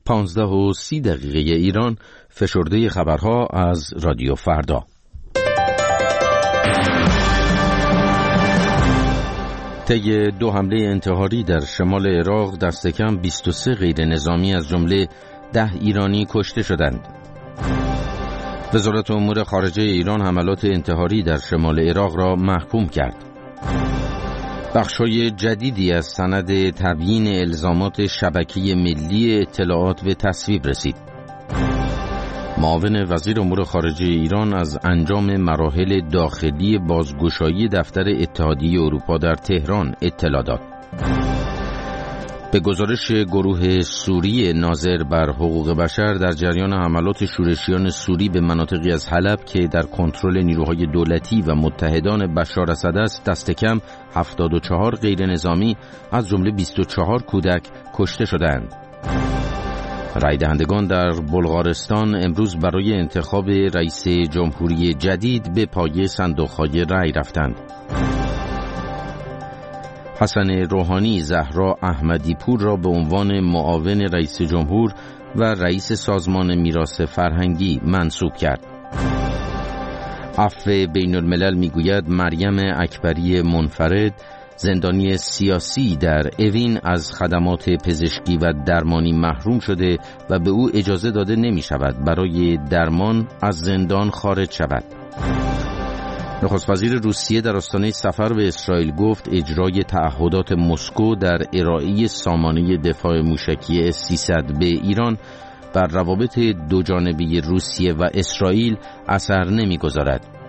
15:30 ایران، فشرده خبرها از رادیو فردا. طی 2 حمله انتحاری در شمال عراق دست کم 23 غیر نظامی از جمله 10 ایرانی کشته شدند. وزارت امور خارجه ایران حملات انتحاری در شمال عراق را محکوم کرد. بخش‌های جدیدی از سند تبیین الزامات شبکه ملی اطلاعات به تصویب رسید. معاون وزیر امور خارجه ایران از انجام مراحل داخلی بازگشایی دفتر اتحادیه اروپا در تهران اطلاع داد. به گزارش گروه سوری ناظر بر حقوق بشر، در جریان حملات شورشیان سوری به مناطقی از حلب که در کنترل نیروهای دولتی و متحدان بشار اسد است، دست کم 74 غیر نظامی از جمله 24 کودک کشته شدند. رای دهندگان در بلغارستان امروز برای انتخاب رئیس جمهوری جدید به پای صندوق‌های رای رفتند. حسن روحانی زهرا احمدی پور را به عنوان معاون رئیس جمهور و رئیس سازمان میراث فرهنگی منصوب کرد. عفو بین الملل میگوید مریم اکبری منفرد، زندانی سیاسی در اوین، از خدمات پزشکی و درمانی محروم شده و به او اجازه داده نمی شود برای درمان از زندان خارج شود. نخست وزیر روسیه در آستانه سفر به اسرائیل گفت اجرای تعهدات مسکو در ارائه سامانه دفاع موشکی S-300 به ایران بر روابط دوجانبه روسیه و اسرائیل اثر نمی‌گذارد.